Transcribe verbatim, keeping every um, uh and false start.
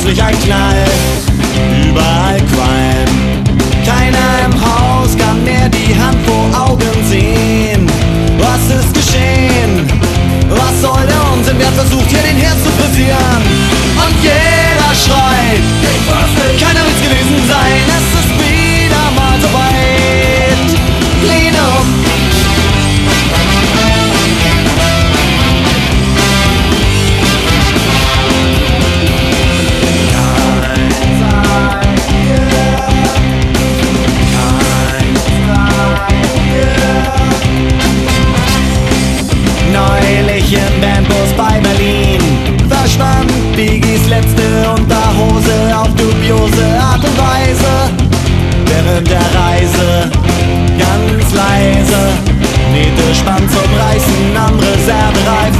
plötzlich ein Knall, überall Qualm. Keiner im Haus kann mehr die Hand vor Augen sehen. Was ist geschehen? Was soll der Unsinn? Wer versucht hier den Herd zu frisieren? Und jeder schreit, keiner will's gewesen sein. Es ist wieder mal so weit. Plenum. Neulich im Bandbus bei Berlin verschwand Biggies letzte Unterhose auf dubiose Art und Weise. Während der Reise ganz leise nähte Spann zum Reißen am Reservereifen.